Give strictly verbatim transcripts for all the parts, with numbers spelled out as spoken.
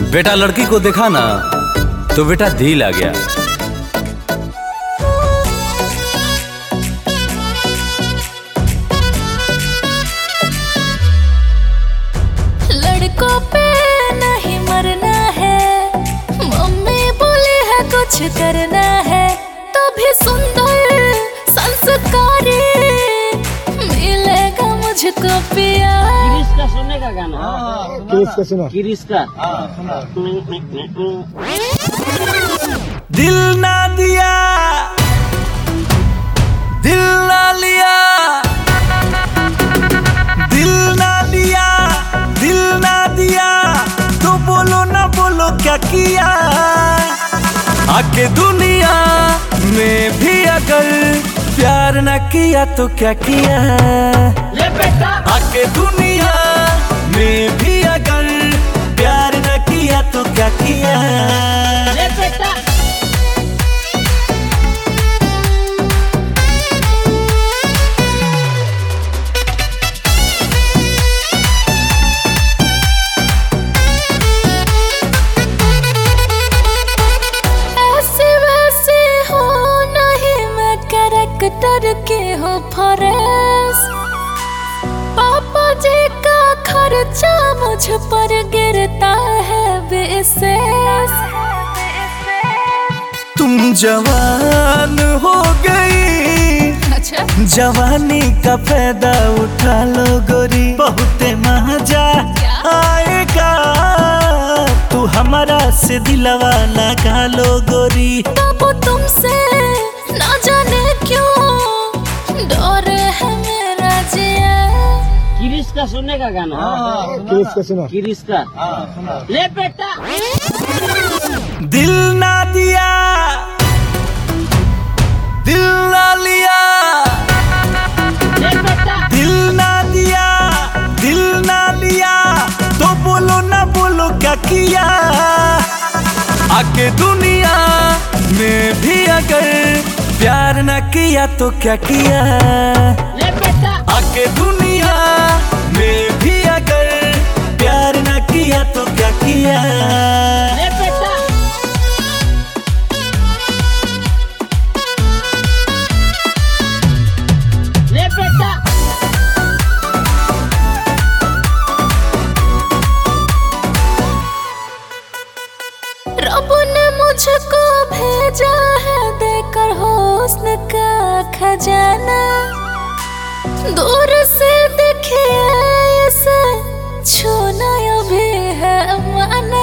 बेटा लड़की को देखा ना तो बेटा दिल आ गया। लड़कों पे नहीं मरना है, मम्मी बोली है कुछ करना है, तो भी सुंदर संस्कारी मिलेगा मुझको पिया। किरिश का सुनने का गाना, किरिश का सुना, किरिश का दिल ना दिया दिल ना लिया, दिल ना दिया दिल ना दिया, तो बोलो ना बोलो क्या किया। आके दुनिया में भी अगर प्यार ना किया तो क्या किया। ले बेटा आके दुनिया में भी अगर प्यार ना किया तो क्या किया। ले बेटा कैरेक्टर के हो फरेस, पापा जी का खर्चा मुझ पर गिरता है बेसेस। तुम जवान हो गई, अच्छा जवानी का फायदा उठा लो गोरी, बहुत मजा आएगा, तू हमारा से दिलवा लगा लो गोरी। बाबू तुमसे ना जाने क्यों डर है मेरा जिया। किरिश का सुनने का गाना, किरिश का सुना, किरिश का ले बेटा दिल ना दिया दिल ना लिया, ले बेटा दिल ना दिया दिल ना लिया, तो बोलो ना बोलो क्या किया। आके दुनिया में भी अगर प्यार ना किया तो क्या किया। ले बेटा आके दुनिया में भी अगर प्यार ना किया तो क्या किया। ले बेटा ले बेटा रब ने मुझको भेजा है देकर हुस्न का खजाना, दूर से देखिए इसे छूना भी है माना।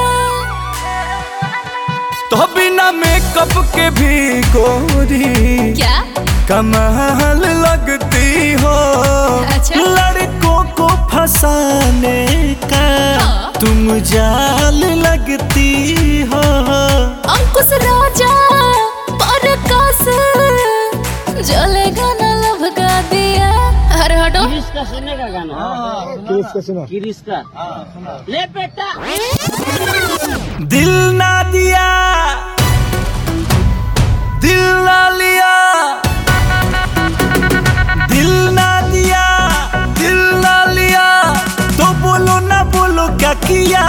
तो बिना मेकअप के भी गोरी क्या कमाल लगती हो, अच्छा। लड़कों को फंसाने का हाँ। तुम जाल लगती हो। अंकुश राजा परकाश जलेगा न लभगा दिया। अरे हटो किरिश का सुनने का गाना, किरिश का सुना, किरिश का ले बेटा दिल ना दिया दिल ना लिया, दिल ना दिया दिल ना लिया, तो बोलो ना बोलो क्या किया।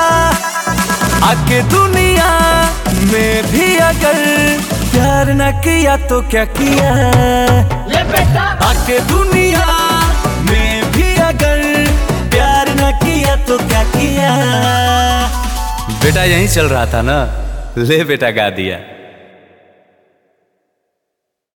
आके दुनिया में भी अगर प्यार ना किया तो क्या किया। ले बेटा आके दुनिया में भी अगर प्यार ना किया तो क्या किया। बेटा यहीं चल रहा था ना, ले बेटा गा दिया।